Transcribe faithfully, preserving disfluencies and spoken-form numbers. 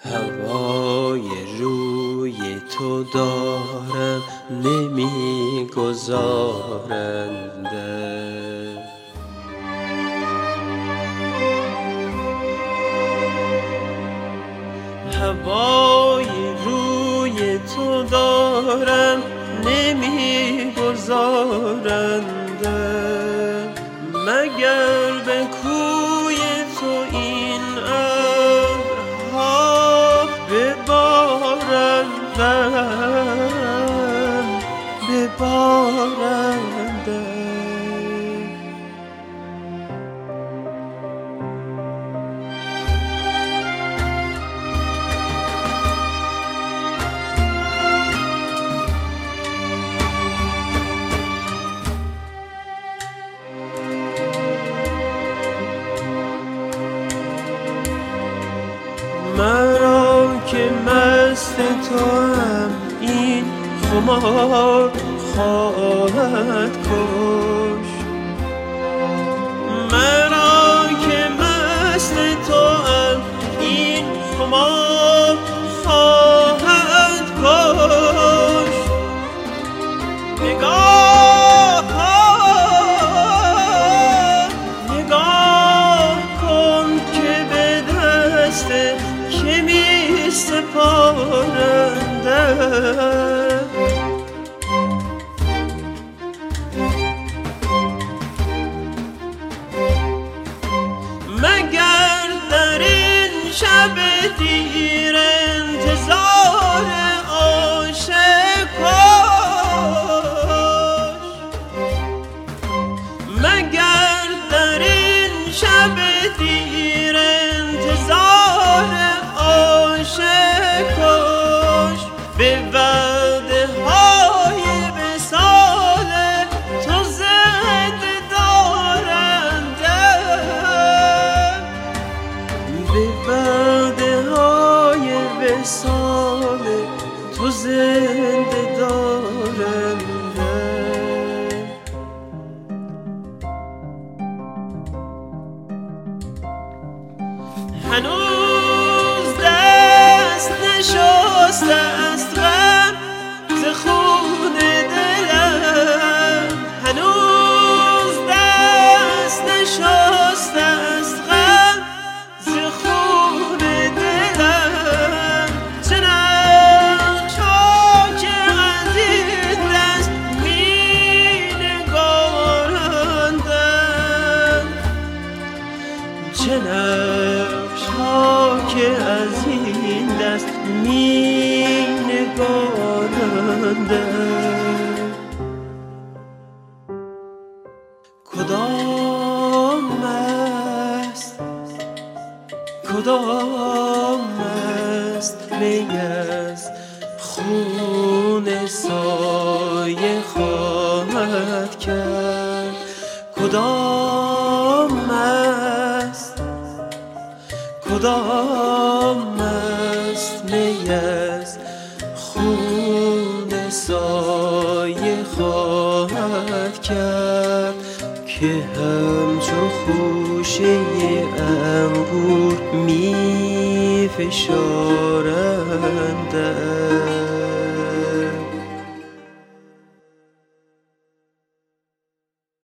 هوای روی تو دارم نمی گذارنده، هوای روی تو دارم نمی گذارنده، مگر به کوی تو این ابرها ببارندم ببارنده. مرا که مست توام این خمار خواهد کشت، مرا که مست توام این خمار خواهد کشت. نگاه نگاه کن که به دست که می سپارنده، مگر در این شب دیر انتظار عاشق کش، مگر در این شب دیر انتظار عاشق کش. به وعده های وصال تو زنده دارنده، به وعده های وصال تو زنده دارنده. هنوز دست نشسته است غم ز خون دلم، هنوز دست نشسته است غم ز خون دلم. چه نقشا که از این دست می نگارندم، چه نقشا که از این دست می نگارندم. کدام است کدام است می از خون سایه خواهد کرد، کدام است کدام است می از خون سایه خواهد کرد، که همچو خوشه انگور می فشارند.